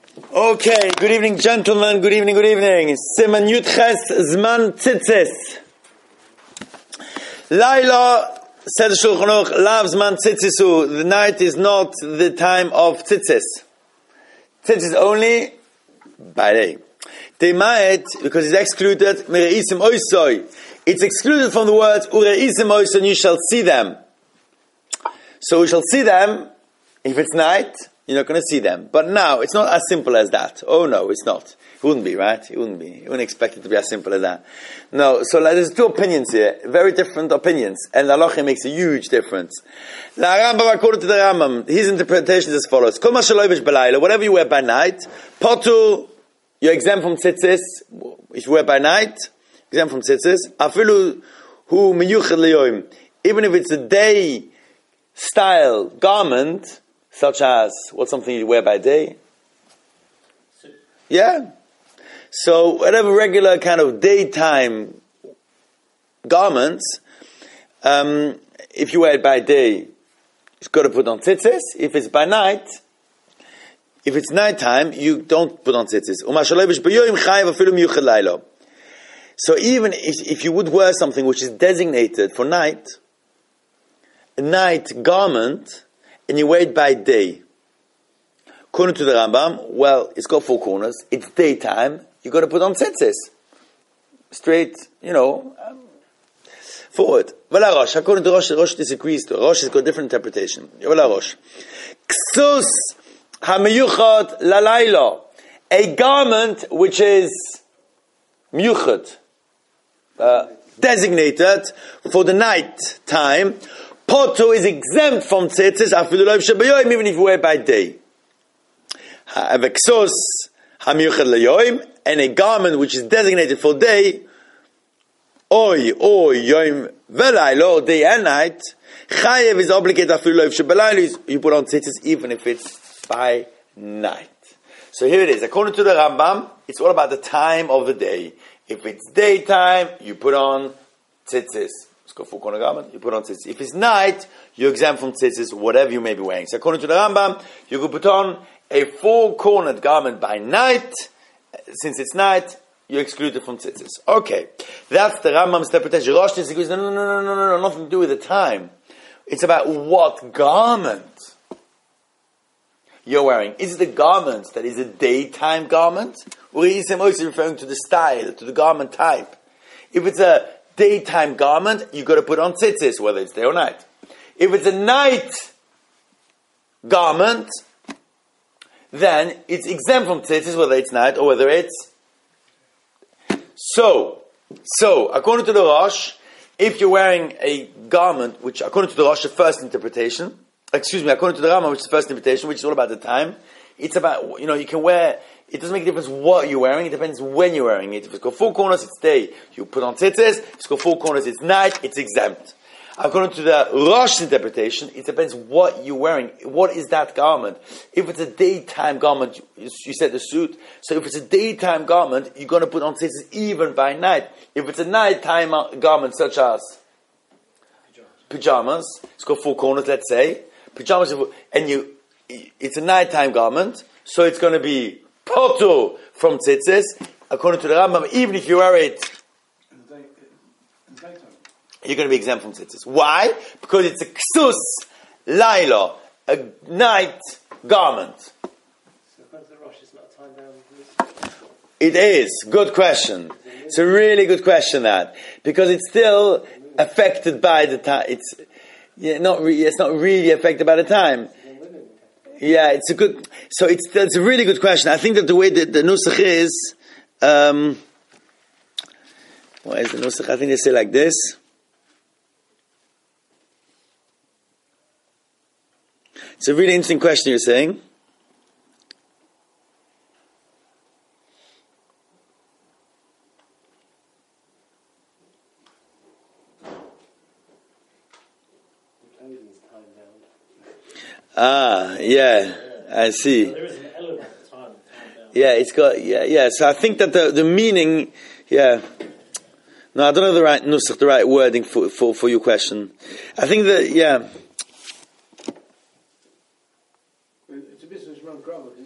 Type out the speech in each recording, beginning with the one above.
Okay, good evening, gentlemen. Good evening, good evening. Siman Yudches Zman Tzitzis. Laila, said the Shulchan Aruch, Lav Zman Tzitzisu. The night is not the time of tzitzis. Tzitzis only by day. Dema'et, because it's excluded, Mereisim Oisoi. It's excluded from the words, Ureisim Oisoi, and you shall see them. So we shall see them, if it's night, you're not going to see them. But now, it's not as simple as that. Oh no, it's not. It wouldn't be, right? It wouldn't be. You wouldn't expect it to be as simple as that. No, so there's two opinions here. Very different opinions. And the halacha makes a huge difference. The Rambam, according to the Rambam, his interpretation is as follows. Kol ma shelo belayla, whatever you wear by night, potu, you're exempt from tzitzis. If you wear by night, exempt from tzitzis. Afilu hu miyuchad leyoim. Even if it's a day style garment, such as, what's something you wear by day? Yeah. So, whatever regular kind of daytime garments, if you wear it by day, you've got to put on tzitzis. If it's by night, if it's nighttime, you don't put on tzitzis. So even if you would wear something which is designated for night, a night garment, and you wear it by day, according to the Rambam, well, it's got four corners, it's daytime, you got to put on tzitzis. Straight, forward. V'la Rosh, according to Rosh disagrees to. Rosh has got a different interpretation. V'la Rosh. Ksus ha-meyuchad lalayla. A garment which is miyuchad, designated for the night time, Poto is exempt from tzitzis, even if you wear it by day. Aveksos hamiyuchad leyoim, and a garment which is designated for day, oy yoim velaylo, day and night, chayev is obligated afilu loiv shebelaylo, you put on tzitzis even if it's by night. So here it is. According to the Rambam, it's all about the time of the day. If it's daytime, you put on tzitzis. It's got four corner garment, you put on tzitzis. If it's night, you're exempt from tzitzis, whatever you may be wearing. So according to the Rambam, you could put on a four-cornered garment by night. Since it's night, you're excluded from tzitzis. Okay, that's the Rambam's interpretation. Rosh disagrees, no, nothing to do with the time. It's about what garment you're wearing. Is it a garment that is a daytime garment? Or is it mostly referring to the style, to the garment type? If it's a daytime garment, you got to put on tzitzis, whether it's day or night. If it's a night garment, then it's exempt from tzitzis, whether it's night or whether it's... So, according to the Rosh, if you're wearing a garment, which according to the Rosh, the first interpretation, according to the Rambam, which is the first interpretation, which is all about the time, it's about, you can wear... It doesn't make a difference what you're wearing, it depends when you're wearing it. If it's got four corners, it's day. You put on tzitzis. If it's got four corners, it's night, it's exempt. According to the Rosh interpretation, it depends what you're wearing. What is that garment? If it's a daytime garment, you said the suit. So if it's a daytime garment, you're going to put on tzitzis even by night. If it's a nighttime garment, such as pajamas, it's got four corners, let's say. Pajamas, and it's a nighttime garment, so it's going to be Poto from tzitzis, according to the Rambam, even if you wear it, you're going to be exempt from tzitzis. Why? Because it's a ksus laila, a night garment. So according to the Rosh, it's not a time down. It is. Good question. It's a really good question, that, because it's still affected by the time. It's not really affected by the time. Yeah, it's a really good question. I think that the way that the nusach is, what is the nusach? I think they say like this. It's a really interesting question you're saying. Yeah, I see. There is an element of time. Yeah, it's got, yeah. So I think that the meaning, yeah. No, I don't know the right nusach, the right wording for your question. I think that, yeah. It's a business run grammar, because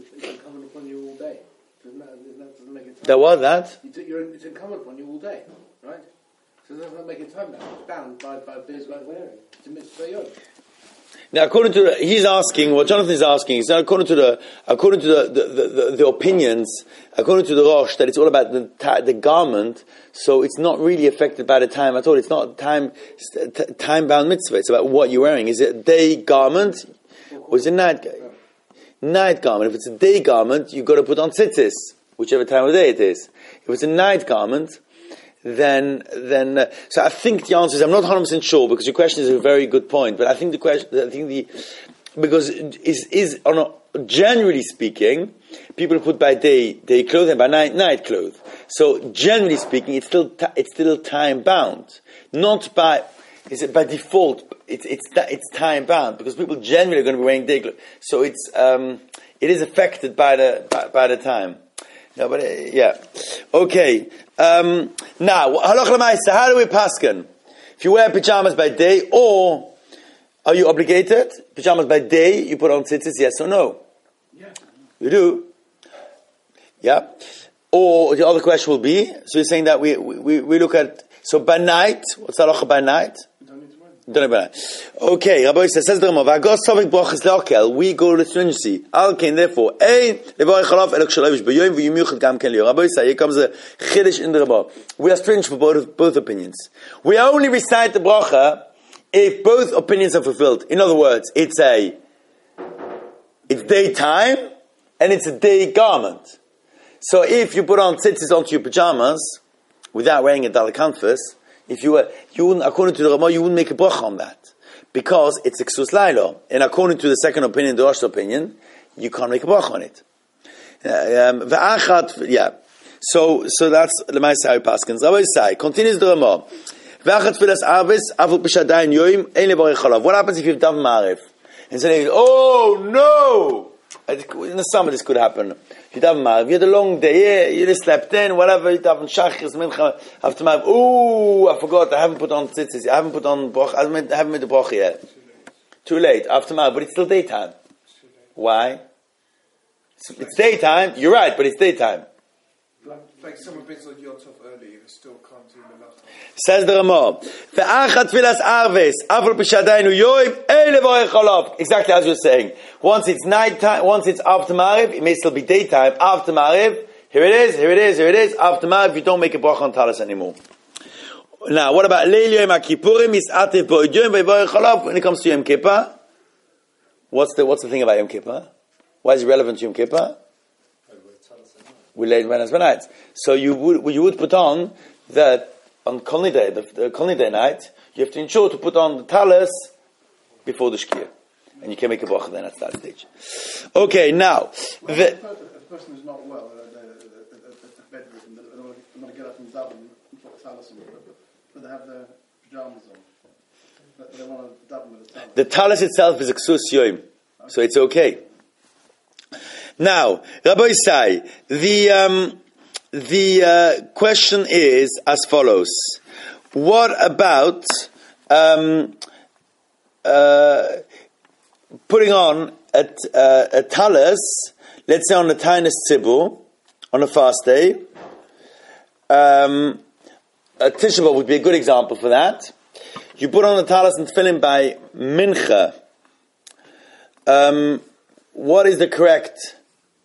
it's incumbent upon you all day. That doesn't make it time. That was that? It's incumbent upon you all day, right? So that doesn't make it time bound by days like wearing. It's a mitzvah yom. Now, according to he's asking, what Jonathan is asking is not according to the opinions, according to the Rosh, that it's all about the garment, so it's not really affected by the time at all. It's not time bound mitzvah. It's about what you're wearing. Is it a day garment or is it a night garment? If it's a day garment, you've got to put on tzitzis, whichever time of day it is. If it's a night garment, then so I think the answer is, I'm not 100% sure, because your question is a very good point, but I think because is on generally speaking, people put by day clothes and by night clothes. So generally speaking, it's still time bound, not by default. It's time bound because people generally are going to be wearing day clothes. So it is affected by the time. No, but yeah. Okay. Now, halach l'maisa, how do we paskin? If you wear pajamas by day, or are you obligated? Pajamas by day, you put on tzitzis, yes or no? Yeah. You do? Yeah. Or the other question will be, so you're saying that we look at, so by night, what's halacha by night? Don't know. Okay, Rabbi says the Rama, we go to stringency. Alkein, therefore, Rabbi says, here comes a chiddush in the Rama. We are stringent for both opinions. We only recite the bracha if both opinions are fulfilled. In other words, it's daytime and it's a day garment. So if you put on tzitzis onto your pajamas without wearing a dalet kanfus, if you wouldn't, according to the Rama, you wouldn't make a bracha on that, because it's a ksus laila. And according to the second opinion, the Rosh opinion, you can't make a bracha on it. So that's the Ma'aseh how Paskins. Rabbi say, continues the Rama. What happens if you have daven ma'ariv and say, oh no! In the summer this could happen. You daven ma'ariv, you had a long day, you just slept in, whatever, you daven shachris, mincha, after ma'ariv, I forgot, I haven't put on tzitzis, I haven't put on broch, I haven't made the broch yet. Too late, after ma'ariv, but it's still daytime. Why? It's daytime, you're right, but it's daytime. Like someone brings on Yom Tov early, you still can't do the last time. Says the Rama, exactly as you're saying. Once it's nighttime, once it's after Ma'ariv, it may still be daytime. After Ma'ariv, here it is. After Ma'ariv, you don't make a bracha on talis anymore. Now, what about Leil Yom HaKippurim? When it comes to Yom Kippur, what's the thing about Yom Kippur? Why is it relevant to Yom Kippur? We laid Wednesday night. So you would put on that on Kol Nidei, the Kol Nidei night, you have to ensure to put on the talis before the Shkia. And you can make a bracha then at that stage. Okay, now. Well, the person who's not well, bedridden, they want to get up and daven and put the talis on, but they have their pajamas on. But they want to daven with the talis. The talis itself is a ksus yoim, so it's okay. Now, Rabbi Isai, the question is as follows: what about putting on a talis? Let's say on the Tainus Tzibur, on a fast day. A Tisha B'Av would be a good example for that. You put on the talis and tefillin by mincha. What is the correct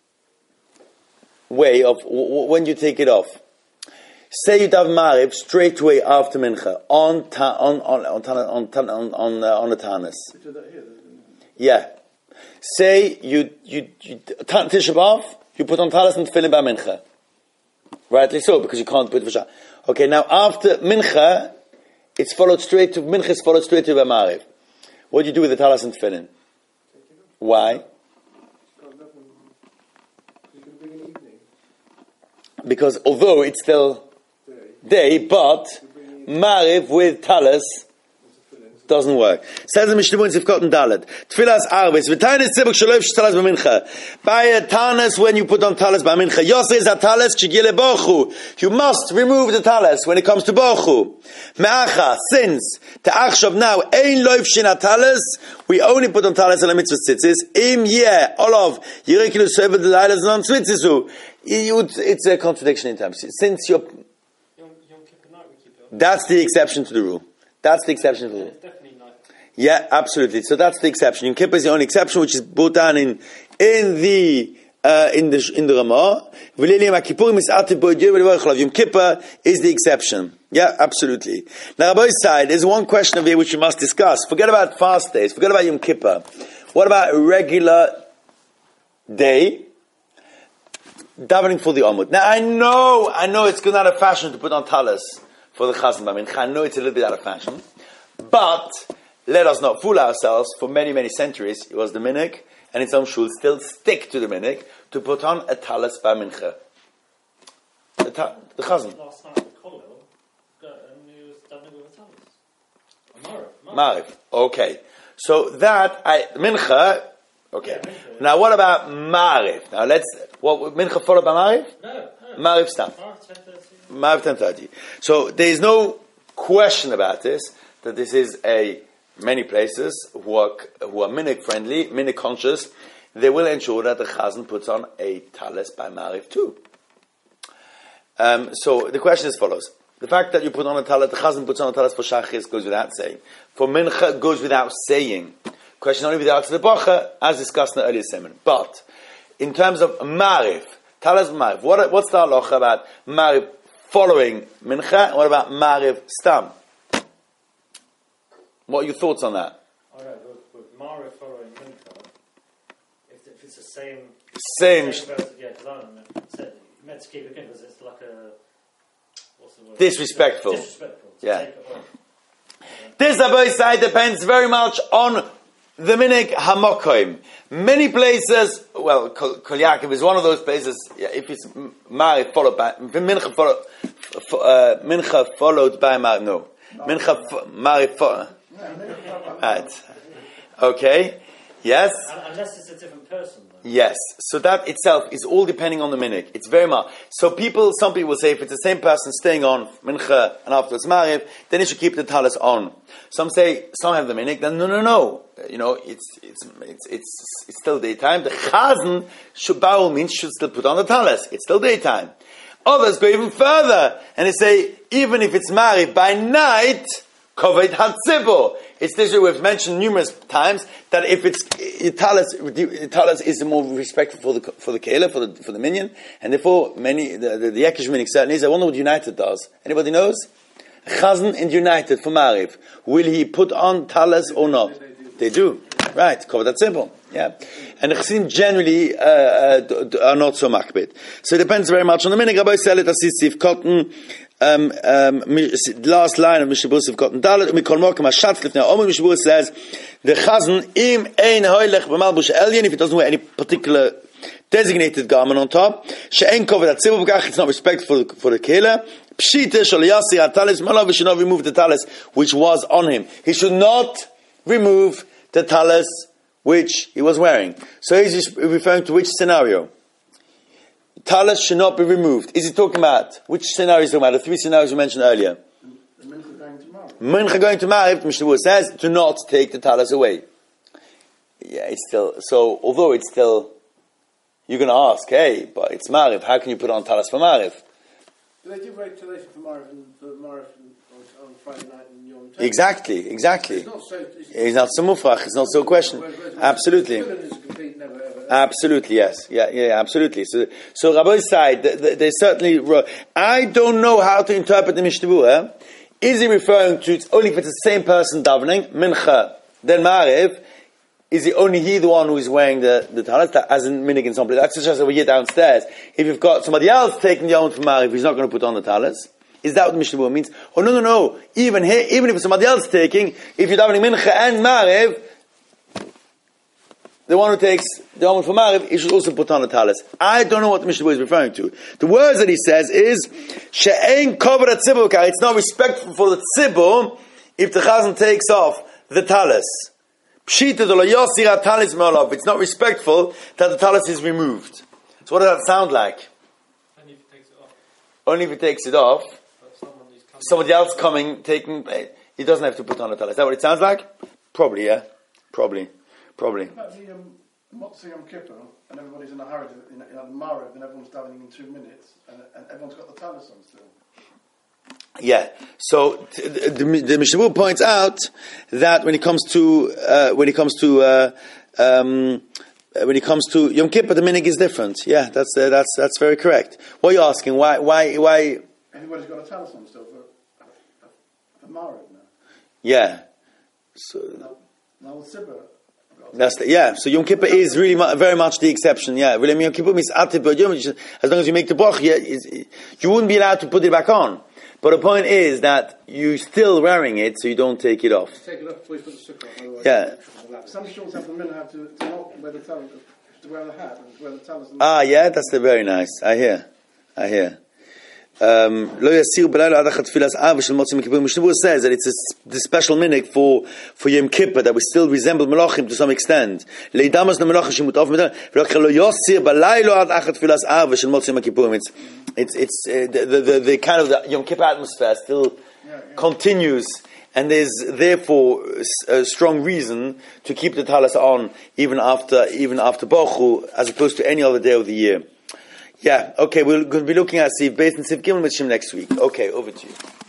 way of when you take it off? Say you daven Ma'ariv straight away after mincha on the tanis. Yeah. Say you Tisha B'Av, you put on talis and tefillin by mincha. Rightly so, because you can't put v'shah. Okay, now after mincha, mincha is followed straight to by Ma'ariv. What do you do with the talis and tefillin? Why? Because although it's still day, but Ma'ariv with talis Doesn't work. Says the Mishnah in Sifkot and Dalet. Tfilas Arvis. V'tainis tzibuk shaloif shtalas b'mincha. By a talis when you put on talis b'mincha. Yosei is a talis k'gile bochu. You must remove the talis when it comes to bochu. Me'acha, since ta'achshav now ein loif shin talis, we only put on talis on a mitzvah tzitzis. Im yeh olav yirikilu sevet l'aylas non tzitzisu. It's a contradiction in terms. Since you're... That's the exception to the rule. That's the exception to the rule. Yeah, absolutely. So that's the exception. Yom Kippur is the only exception, which is brought down in the Ramah. Yom Kippur is the exception. Yeah, absolutely. Now, Rabbi's side, there's one question over here which we must discuss. Forget about fast days. Forget about Yom Kippur. What about a regular day? Davening for the Amud. Now, I know it's not out of fashion to put on talis for the Chazan B'mincha. I know it's a little bit out of fashion. But let us not fool ourselves. For many, many centuries, it was the minhag, and in some shuls still stick to the minhag to put on a talis b'mincha. The chazan. Last night at Kollel, and he was davening with a talis. Mariv. Okay. So that mincha. Okay. Yeah, mincha. Now what about Mariv? Now mincha followed by Mariv? No. Mariv stam. Mariv 10:30. So there is no question about this, that this is many places who are minhag friendly, minhag conscious, they will ensure that the chazan puts on a talis by Mariv too. So the question is as follows. The fact that you put on a talis, the chazan puts on a talis for shachris goes without saying. For mincha goes without saying. Question only without the bracha, as discussed in the earlier sermon. But in terms of Mariv, talis Mariv, what's the halacha about Mariv following mincha, and what about Mariv stam? What are your thoughts on that? I don't know, with Mariv following mincha, if it's the same Same. Yeah, because I don't know. Meant to keep it in because it's like a, what's the word? Disrespectful. Disrespectful. Yeah. Take it away. This Rabbi side depends very much on the minhag hamokoim. Many places, well, Kol Yaakov is one of those places. Yeah, if it's Mariv followed by mincha followed by Mariv, no, Mariv followed. Right. Okay. Yes. Unless it's a different person. Though. Yes. So that itself is all depending on the minhag. It's very much. So some people say if it's the same person staying on mincha and afterwards Mariv, then you should keep the talis on. Some have the minhag. Then no. You know, it's still daytime. The chazan should by all means should still put on the talis. It's still daytime. Others go even further and they say even if it's Mariv by night. Koved Hatzibur. It's this way we've mentioned numerous times that if it's talis is more respectful for the keilah, for the minyan, and therefore the Yekish minhag certainly is. I wonder what United does. Anybody knows? Chazan and United for Mariv. Will he put on talis or not? They do. Right. Koved Hatzibur. Yeah. And the Chassidim generally are not so makbid. So it depends very much on the minhag. Rabbi Selet Asisif Cotton. Last line of Mishnah Berurah Cotton Dalet Mikol Mokem Hashatz Lifnei Omer. Mishnah Berurah says the chazan im ein hoylech b'malbush elyon, if it doesn't wear any particular designated garment on top, she'ein koved hatzibur b'kach, it's not respectful for the keilah. Pshita shel yasir hatalis malav, he should not remove the talis which was on him. He should not remove the talis which he was wearing. So he's referring to which scenario? Talis should not be removed. Is he talking about which scenario is he talking about? The three scenarios we mentioned earlier. The mincha going to Mariv. Mincha going to Mariv, Mishnah Berurah says, do not take the talis away. Yeah, it's still, so although it's still, you're going to ask, hey, but it's Mariv, how can you put on talis for Mariv? Do they do regulation for Mariv on Friday night and Yom Tov? Exactly. It's not so mufrach, it's not so question. Absolutely. Absolutely, yes. Yeah, absolutely. So Rabbi's side, they certainly, I don't know how to interpret the Mishnah Berurah. Is he referring to, it's only if it's the same person davening, mincha, then Mariv, is he only the one who is wearing the talis, as in minhag in some place? That's just over here downstairs. If you've got somebody else taking the own from Mariv, he's not going to put on the talis. Is that what the Mishnah Berurah means? Oh, no. Even here, even if somebody else taking, if you're davening mincha and Mariv, the one who takes the omen for Mariv, he should also put on a talis. I don't know what the Mishnah Berurah is referring to. The words that he says is, she'ein koved hatzibur, it's not respectful for the tzibur if the chazan takes off the talis. Pshita lo yosir talis me'olav. It's not respectful that the talis is removed. So what does that sound like? Only if it takes it off. Only if it takes it off. But Somebody else coming, taking, he doesn't have to put on a talis. Is that what it sounds like? Probably, yeah. Probably. About the Motzi Yom Kippur, and everybody's in a hurry, in the Marav, and everyone's davening in 2 minutes, and everyone's got the talis on still. Yeah. So the Mishnah Berurah points out that when it comes to Yom Kippur, the minig is different. Yeah, that's very correct. What are you asking? Why? Everybody's got a talis on still for Marav now. Yeah. So Now with Sibba. So Yom Kippur is really very much the exception. Yeah, really, Yom Kippur means as long as you make the brach, you wouldn't be allowed to put it back on. But the point is that you're still wearing it, so you don't take it off. Take it off before you put the sukkah on. Yeah. Some shults have the minhag to not wear the talis, to wear the hat and to wear the talis. Yeah, that's very nice. I hear. Lo yasir b'layla ad achat tfilas av shel Motzi Yom Kippur. Mishnah Berurah says that it's the special minhag for Yom Kippur that we still resemble melachim to some extent. Leidamas na melachim shemut of medan. V'lachal lo yasir b'layla ad achat tfilas av shel Motzi Yom Kippur. It's the kind of the Yom Kippur atmosphere still continues, and there's therefore a strong reason to keep the talis on even after Bochu, as opposed to any other day of the year. Yeah, okay, we're going to be looking at Siv Beis and Siv Gimel Mishim next week. Okay, over to you.